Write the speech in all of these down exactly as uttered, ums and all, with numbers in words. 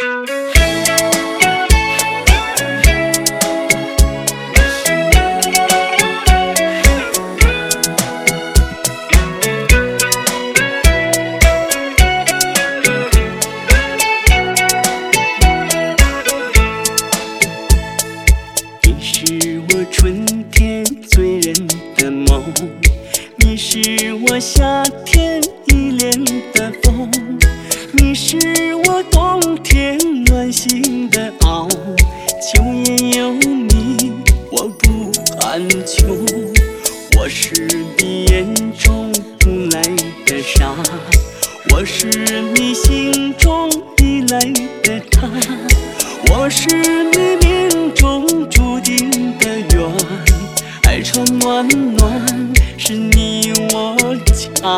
你是我春天醉人的梦，你是我夏天依恋的风，你是我冬天暖心的袄，秋也有你，我不寒秋。我是你眼中不来的沙，我是你心中依赖的他，我是你命中注定的缘，爱川暖暖，是你我家。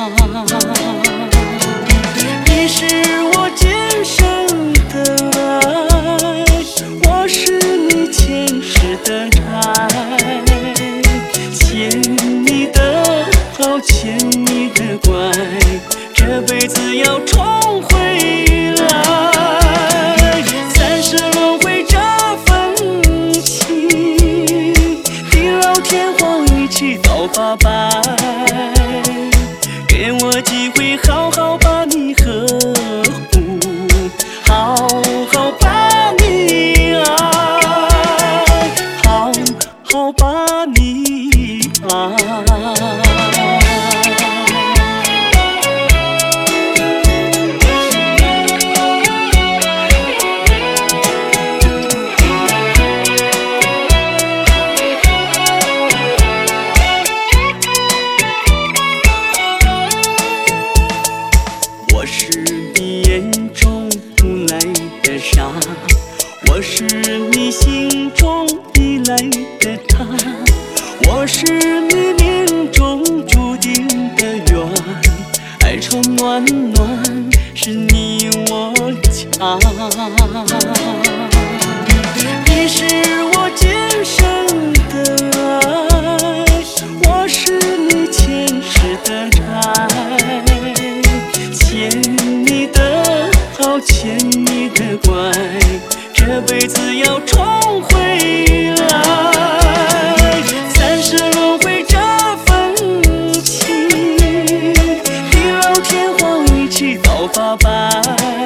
你是我今生的爱，我是你前世的债，欠你的好，欠你的乖，这辈子要重回来。三世轮回这份情，地老天荒一起到发白，给我机会好好把你呵护，好好把你爱，好好把你爱。我是你眼中不来的沙，我是你心中依赖的他，我是你命中注定的缘，爱川暖暖，是你我家。你是我今生的爱，我是你前世的债，欠你的好，欠你的乖，这辈子要重回来。三世轮回这份情，地老天荒一起到发白，